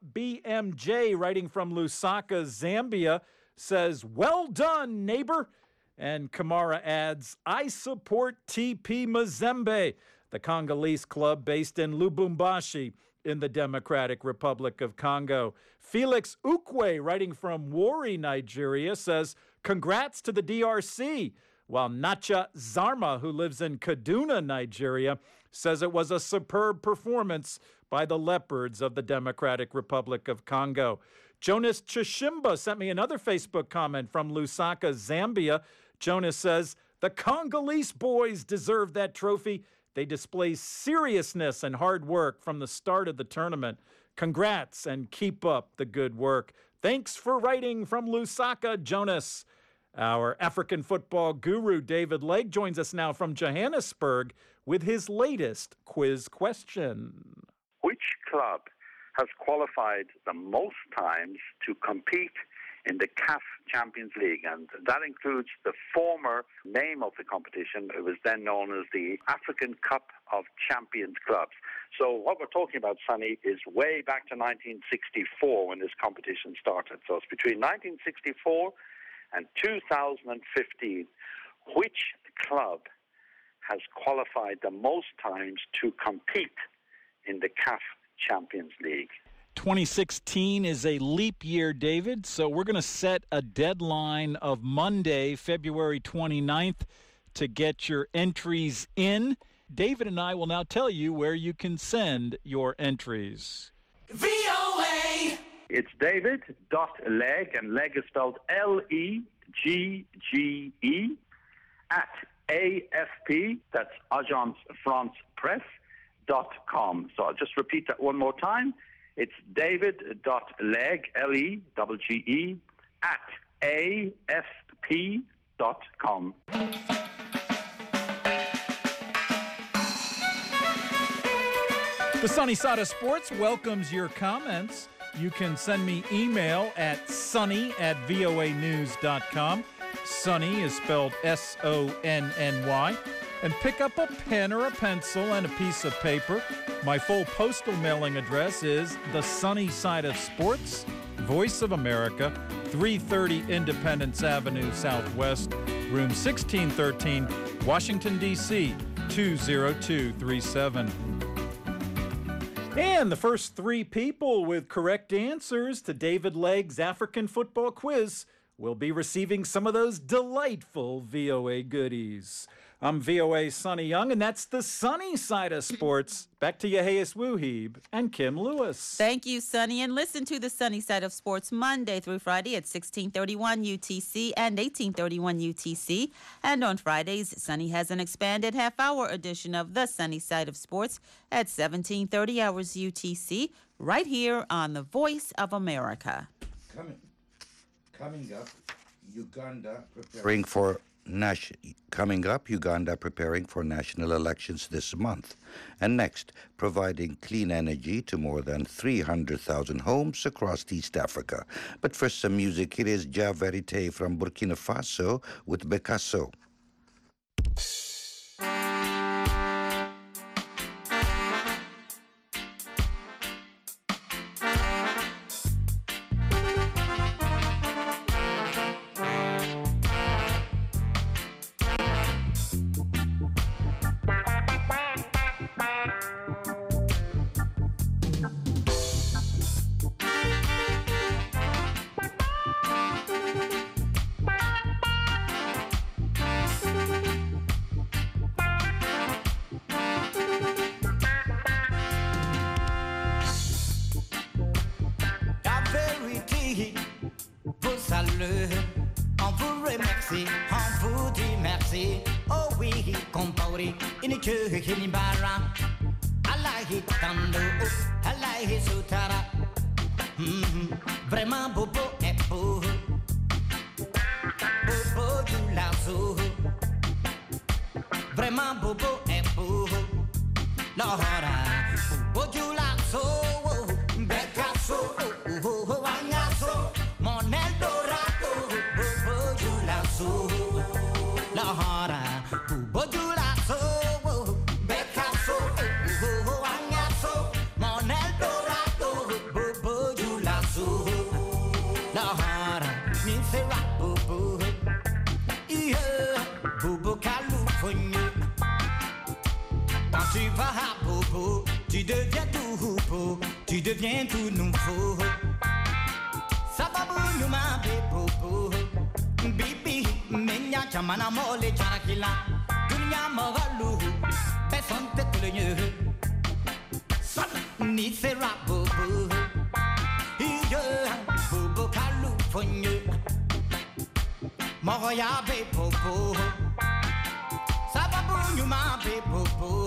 BMJ, writing from Lusaka, Zambia, says, "Well done, neighbor." And Kamara adds, "I support TP Mazembe, the Congolese club based in Lubumbashi in the Democratic Republic of Congo." Felix Ukwe, writing from Wari, Nigeria, says, "Congrats to the DRC," while Nacha Zarma, who lives in Kaduna, Nigeria, says it was a superb performance by the Leopards of the Democratic Republic of Congo. Jonas Chishimba sent me another Facebook comment from Lusaka, Zambia. Jonas says, "The Congolese boys deserve that trophy. They display seriousness and hard work from the start of the tournament. Congrats and keep up the good work." Thanks for writing from Lusaka, Jonas. Our African football guru, David Legg, joins us now from Johannesburg with his latest quiz question. Which club has qualified the most times to compete in the CAF Champions League? And that includes the former name of the competition. It was then known as the African Cup of Champions Clubs. So what we're talking about, Sonny, is way back to 1964 when this competition started. So it's between 1964 and 2015. Which club has qualified the most times to compete in the CAF Champions League? 2016 is a leap year, David, so we're going to set a deadline of Monday, February 29th, to get your entries in. David and I will now tell you where you can send your entries. VOA! It's David.Legge, and Legge is spelled L-E-G-G-E, at AFP, that's Agence France Presse.com. So I'll just repeat that one more time. It's David.Legge, L-E-G-G-E, at AFP.com. The Sunny Side of Sports welcomes your comments. You can send me email at sunny@voanews.com. Sunny is spelled S-O-N-N-Y. And pick up a pen or a pencil and a piece of paper. My full postal mailing address is The Sunny Side of Sports, Voice of America, 330 Independence Avenue Southwest, room 1613, Washington, D.C., 20237. And the first three people with correct answers to David Legg's African football quiz will be receiving some of those delightful VOA goodies. I'm VOA Sonny Young, and that's the Sunny Side of Sports. Back to Yehias Wuhib and Kim Lewis. Thank you, Sonny. And listen to the Sunny Side of Sports Monday through Friday at 1631 UTC and 1831 UTC. And on Fridays, Sonny has an expanded half-hour edition of the Sunny Side of Sports at 1730 hours UTC, right here on the Voice of America. Coming up, Uganda preparing for Coming up, Uganda preparing for national elections this month. And next, providing clean energy to more than 300,000 homes across East Africa. But first, some music. It is Ja Verite from Burkina Faso with Bekasso. On vous remercie, on vous dit merci. Oh oui, compori, iniche hinibara. Allahi tando, Allahi sutara. Vraiment bobo est beau. Bobo du lasso. Vraiment bobo est beau. L'hora, bobo du lasso. Bekasso, Agnasso, mon Eldorado. Bobo du lasso. L'hora, bobo du lasso. Bekasso, Agnasso, mon Eldorado. Bobo du lasso. L'hora, mi sera bobo. Yeah, bobo California. Quand tu vas à bobo, tu deviens tout beau, tu deviens tout nouveau. Ça va bouillou ma bobo. Bibi, menya chamana mole charakila. Dunya mogalu, beson te tulunye. Son ni sera bobo. Yeah, bobo California. Moya be bobo. You my bobo,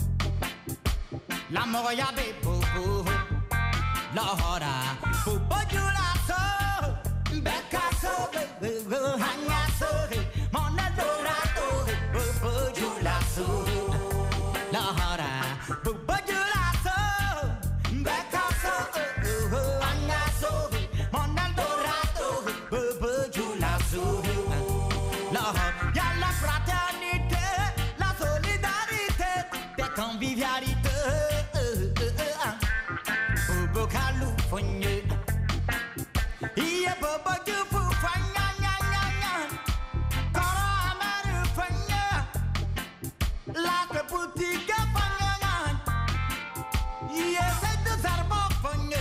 la moya be bobo, la hora, bobo you la so, Bekasso, Agnasso, mon Eldorado, bobo you la so, la hora, bobo you la so, Bekasso, Agnasso, mon Eldorado, bobo you la so, la hora, y'a la fraternité. Convivialité, bobo California. Yeah, bobo du fufanya, Kora Amerifanya, la boutique fanya. Yeah, c'est de Zarbo fanya.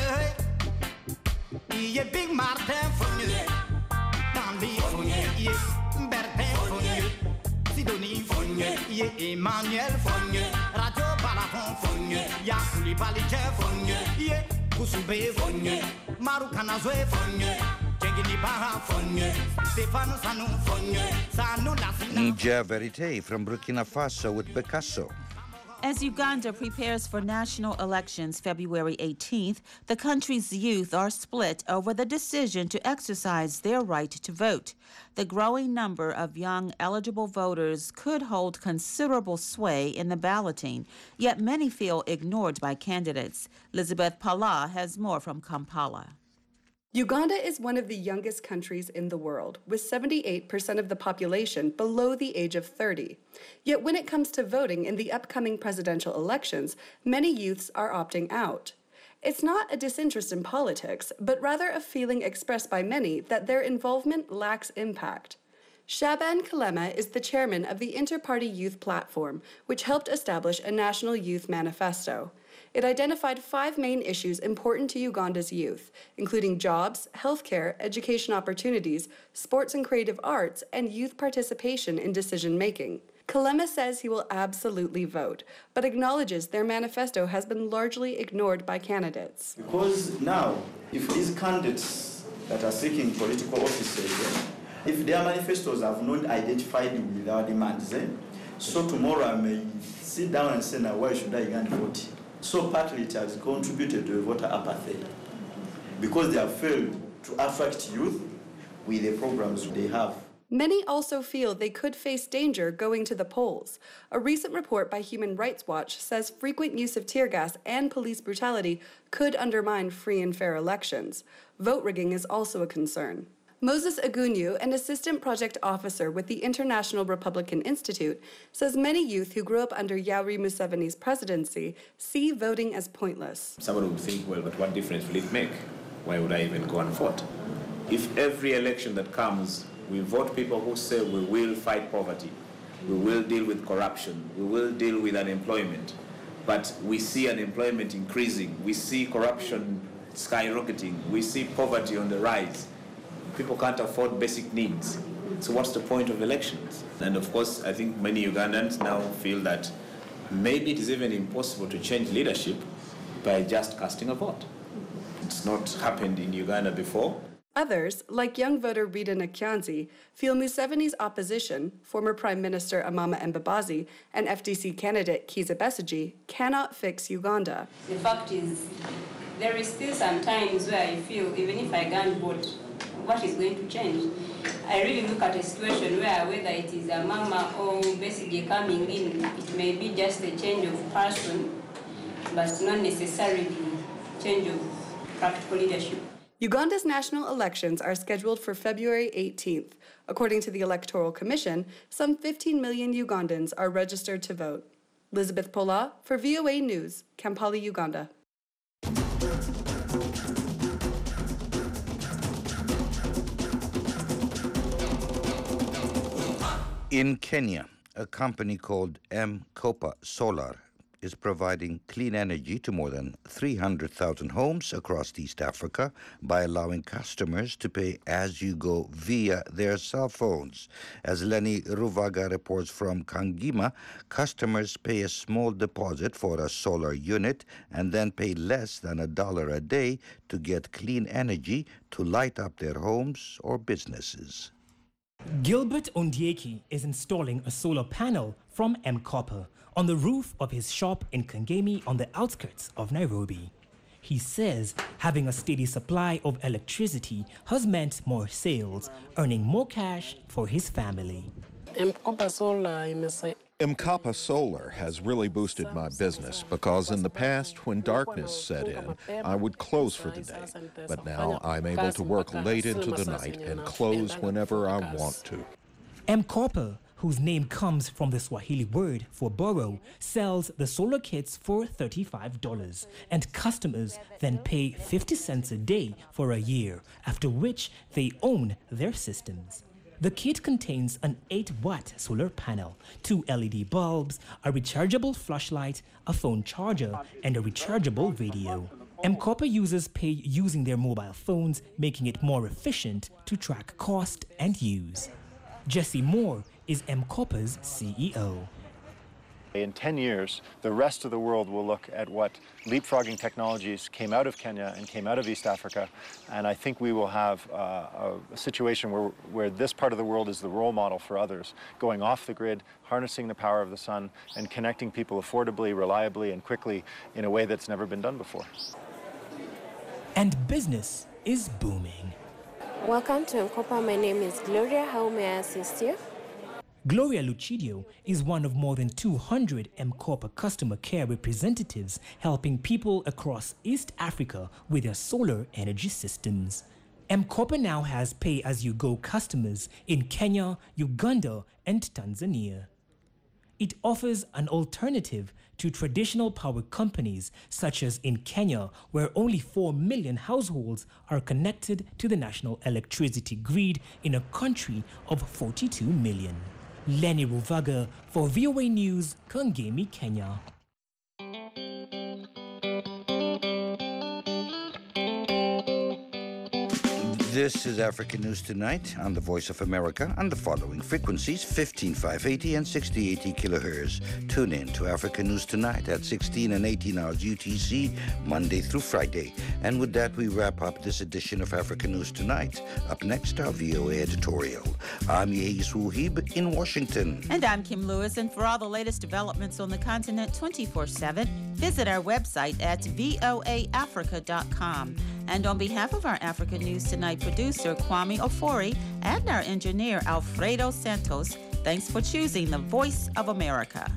Yeah, Big Martin fanya, Tandy fanya, yeah, Bertin fanya, Sidonie fanya, yeah, Emmanuel fanya. Radio Balafon fonye, ya Koulibaly fonye, ye Kusube fonye, Marukana Zoe fonye, Jengini Baha fonye, Stefano Sanu fonye, Sanu Lasina. Ja Verite from Burkina Faso with Bekasso. As Uganda prepares for national elections February 18th, the country's youth are split over the decision to exercise their right to vote. The growing number of young eligible voters could hold considerable sway in the balloting, yet many feel ignored by candidates. Elizabeth Pala has more from Kampala. Uganda is one of the youngest countries in the world, with 78% of the population below the age of 30. Yet when it comes to voting in the upcoming presidential elections, many youths are opting out. It's not a disinterest in politics, but rather a feeling expressed by many that their involvement lacks impact. Shaban Kalema is the chairman of the Inter-Party Youth Platform, which helped establish a national youth manifesto. It identified 5 main issues important to Uganda's youth, including jobs, healthcare, education opportunities, sports and creative arts, and youth participation in decision-making. Kalema says he will absolutely vote, but acknowledges their manifesto has been largely ignored by candidates. Because now, if these candidates that are seeking political offices, if their manifestos have not identified with our demands, so tomorrow I may sit down and say, now why should I even vote? So partly it has contributed to voter apathy because they have failed to attract youth with the programs they have. Many also feel they could face danger going to the polls. A recent report by Human Rights Watch says frequent use of tear gas and police brutality could undermine free and fair elections. Vote rigging is also a concern. Moses Agunyu, an assistant project officer with the International Republican Institute, says many youth who grew up under Yoweri Museveni's presidency see voting as pointless. Someone would think, well, but what difference will it make? Why would I even go and vote? If every election that comes, we vote people who say we will fight poverty, we will deal with corruption, we will deal with unemployment, but we see unemployment increasing, we see corruption skyrocketing, we see poverty on the rise. People can't afford basic needs. So what's the point of elections? And of course, I think many Ugandans now feel that maybe it is even impossible to change leadership by just casting a vote. It's not happened in Uganda before. Others, like young voter Rita Nakyanzi, feel Museveni's opposition, former Prime Minister Amama Mbabazi and FDC candidate Kizza Besigye, cannot fix Uganda. The fact is, there is still some times where I feel even if I can't vote, what is going to change? I really look at a situation where whether it is Amama or Besigye coming in, it may be just a change of person, but not necessarily change of practical leadership. Uganda's national elections are scheduled for February 18th. According to the Electoral Commission, some 15 million Ugandans are registered to vote. Elizabeth Pola for VOA News, Kampala, Uganda. In Kenya, a company called M-Kopa Solar is providing clean energy to more than 300,000 homes across East Africa by allowing customers to pay as you go via their cell phones. As Lenny Ruvaga reports from Kangima, customers pay a small deposit for a solar unit and then pay less than $1 a day to get clean energy to light up their homes or businesses. Gilbert Ondieki is installing a solar panel from M-Kopa on the roof of his shop in Kangemi on the outskirts of Nairobi. He says having a steady supply of electricity has meant more sales, earning more cash for his family. M-Kopa Solar has really boosted my business because in the past, when darkness set in, I would close for the day. But now I'm able to work late into the night and close whenever I want to. M-Kopa, whose name comes from the Swahili word for borrow, sells the solar kits for $35, and customers then pay 50 cents a day for a year, after which they own their systems. The kit contains an 8-watt solar panel, 2 LED bulbs, a rechargeable flashlight, a phone charger, and a rechargeable radio. M-Kopa users pay using their mobile phones, making it more efficient to track cost and use. Jesse Moore is M-Kopa's CEO. In 10 years, the rest of the world will look at what leapfrogging technologies came out of Kenya and came out of East Africa, and I think we will have a situation where this part of the world is the role model for others, going off the grid, harnessing the power of the sun, and connecting people affordably, reliably, and quickly in a way that's never been done before. And business is booming. Welcome to M-Kopa. My name is Gloria. How may I assist you? Gloria Lucidio is one of more than 200 M-Kopa customer care representatives helping people across East Africa with their solar energy systems. M-Kopa now has pay-as-you-go customers in Kenya, Uganda, and Tanzania. It offers an alternative to traditional power companies, such as in Kenya, where only 4 million households are connected to the national electricity grid in a country of 42 million. Lenny Ruvaga for VOA News, Kangemi, Kenya. This is African News Tonight on the Voice of America on the following frequencies: 15580 and 6080 kilohertz. Tune in to African News Tonight at 16 and 18 hours UTC, Monday through Friday. And with that, we wrap up this edition of African News Tonight. Up next, our VOA editorial. I'm Yehis Wuhib in Washington. And I'm Kim Lewis. And for all the latest developments on the continent 24/7, Visit our website at voaafrica.com. And on behalf of our Africa News Tonight producer, Kwame Ofori, and our engineer, Alfredo Santos, thanks for choosing the Voice of America.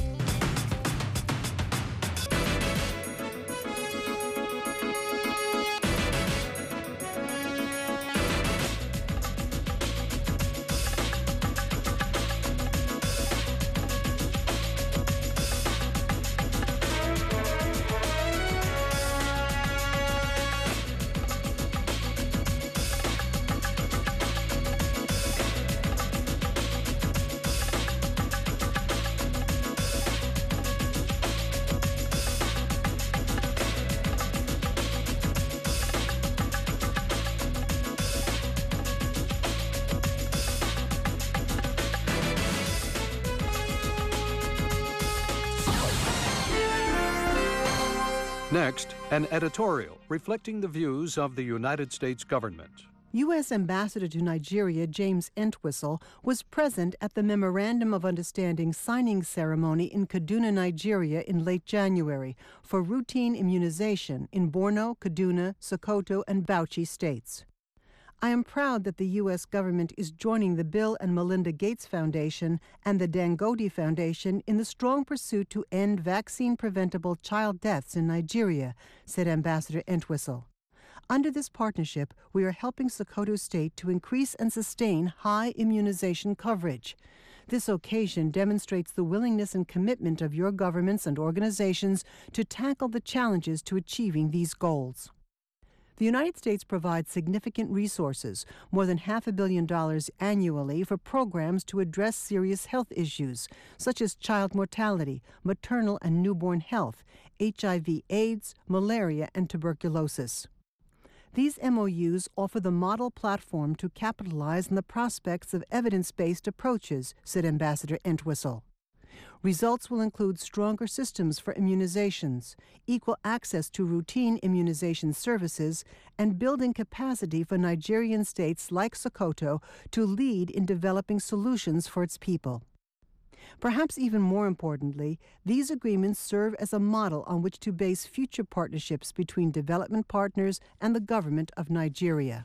Next, an editorial reflecting the views of the United States government. U.S. Ambassador to Nigeria James Entwistle was present at the Memorandum of Understanding signing ceremony in Kaduna, Nigeria in late January for routine immunization in Borno, Kaduna, Sokoto, and Bauchi states. I am proud that the U.S. government is joining the Bill and Melinda Gates Foundation and the Dangote Foundation in the strong pursuit to end vaccine-preventable child deaths in Nigeria, said Ambassador Entwistle. Under this partnership, we are helping Sokoto State to increase and sustain high immunization coverage. This occasion demonstrates the willingness and commitment of your governments and organizations to tackle the challenges to achieving these goals. The United States provides significant resources, more than $500 million annually, for programs to address serious health issues, such as child mortality, maternal and newborn health, HIV/AIDS, malaria, and tuberculosis. These MOUs offer the model platform to capitalize on the prospects of evidence-based approaches, said Ambassador Entwistle. Results will include stronger systems for immunizations, equal access to routine immunization services, and building capacity for Nigerian states like Sokoto to lead in developing solutions for its people. Perhaps even more importantly, these agreements serve as a model on which to base future partnerships between development partners and the government of Nigeria.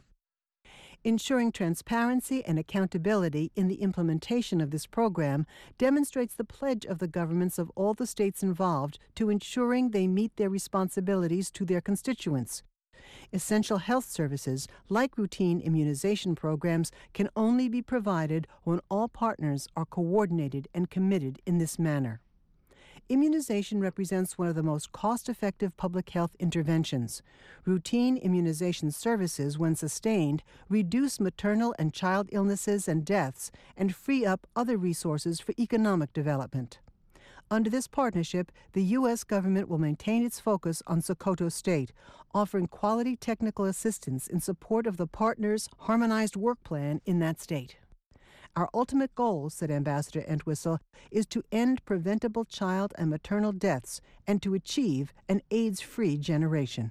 Ensuring transparency and accountability in the implementation of this program demonstrates the pledge of the governments of all the states involved to ensuring they meet their responsibilities to their constituents. Essential health services, like routine immunization programs, can only be provided when all partners are coordinated and committed in this manner. Immunization represents one of the most cost-effective public health interventions. Routine immunization services, when sustained, reduce maternal and child illnesses and deaths and free up other resources for economic development. Under this partnership, the U.S. government will maintain its focus on Sokoto State, offering quality technical assistance in support of the partners' harmonized work plan in that state. Our ultimate goal, said Ambassador Entwistle, is to end preventable child and maternal deaths and to achieve an AIDS-free generation.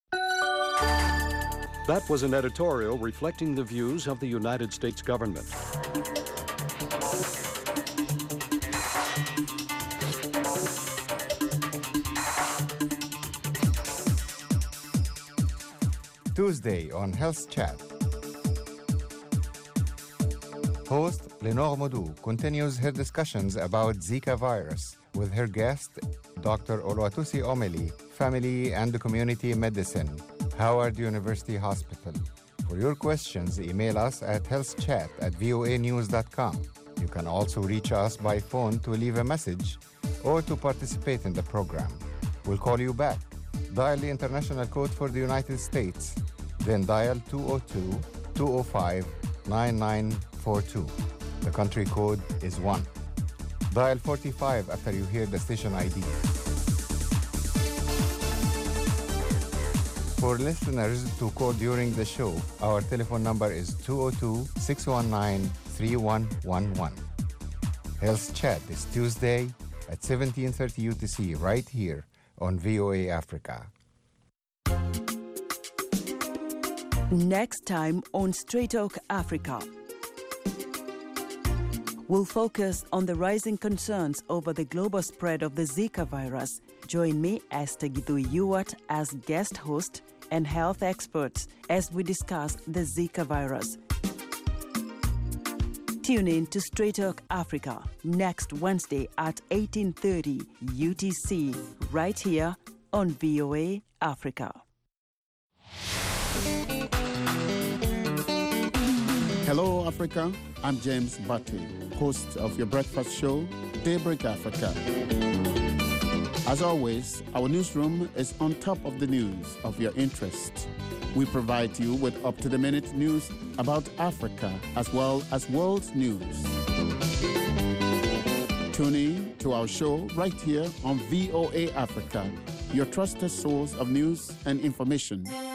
That was an editorial reflecting the views of the United States government. Tuesday on Health Chat. Host Lenore Modou continues her discussions about Zika virus with her guest, Dr. Oluwatosi Omeli, Family and Community Medicine, Howard University Hospital. For your questions, email us at healthchat@voanews.com. You can also reach us by phone to leave a message or to participate in the program. We'll call you back. Dial the international code for the United States, then dial 202-205-9942. The country code is 1. Dial 45 after you hear the station ID. For listeners to call during the show, our telephone number is 202-619-3111. Health Chat is Tuesday at 17:30 UTC right here on VOA Africa. Next time on Straight Talk Africa, we'll focus on the rising concerns over the global spread of the Zika virus Join me, Esther Githui Ewart, as guest host and health experts as we discuss the Zika virus. Tune in to Straight Talk Africa next Wednesday at 18:30 UTC, right here on VOA Africa. Hello, Africa. I'm James Batty, host of your breakfast show, Daybreak Africa. As always, our newsroom is on top of the news of your interest. We provide you with up-to-the-minute news about Africa as well as world news. Tune in to our show right here on VOA Africa, your trusted source of news and information.